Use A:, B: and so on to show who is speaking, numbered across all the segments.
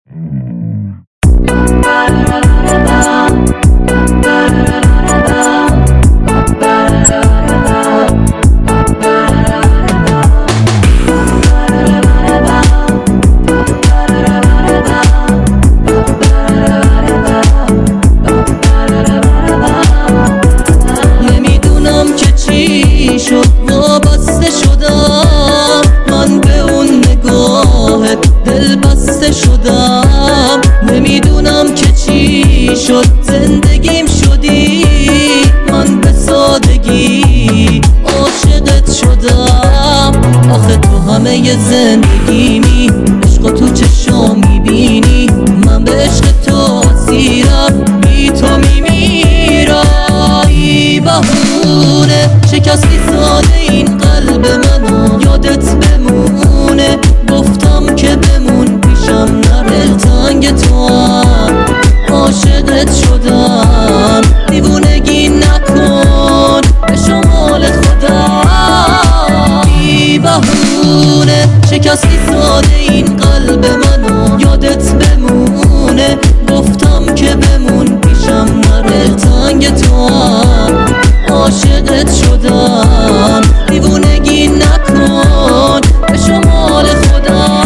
A: نمیدونم که چی شد وابسته شدم من به اون نگاهت دل بسته شدم. نمیدونم که چی شد زندگیم شدی من به سادگی عاشقت شدم. آخه تو همه زندگیمی عشق تو چشام میبینی من به عشق تو اسیرم بی تو میمیرم. ای بهونه شکستی ساده این قلب منو یادت بمونه گفتم که بمون پیشم نره تنگ تو هم عاشقت شدم دیوونگی نکن به شمال خودم. ای بهونه شکستی ساده این قلب منو یادت بمونه گفتم که بمون پیشم نره تنگ تو هم عاشقت شدم دیوونگی نکن به شمال خودم.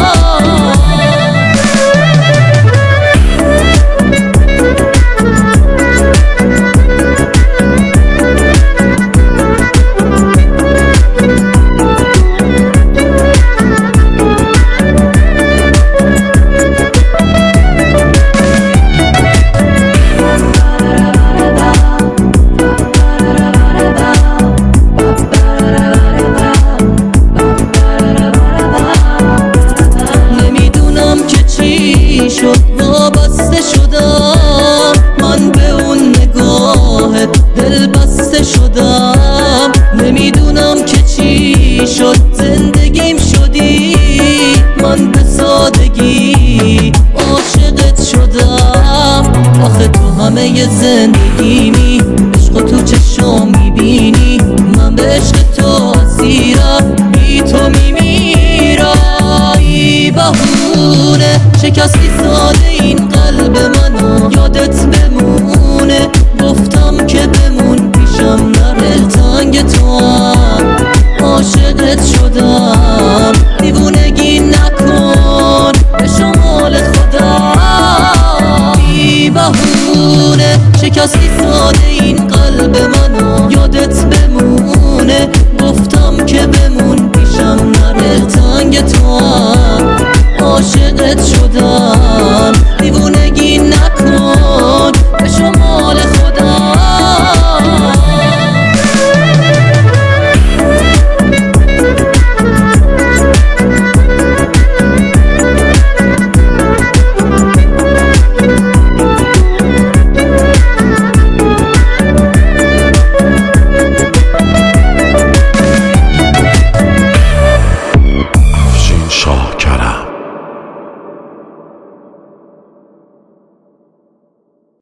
A: شد وابسته شدم من به اون نگاهت دل بسته شدم. نمیدونم که چی شد زندگیم شدی من به سادگی عاشقت شدم. آخه تو همه زندگیمی عشق تو چشام میبینی من به عشق تو اسیرم بی تو میمیرم. ای بهونه شکستی ساده این قلب منو یادت بمونه گفتم که بمون پیشم نره تنگ تو هم عاشقت شدم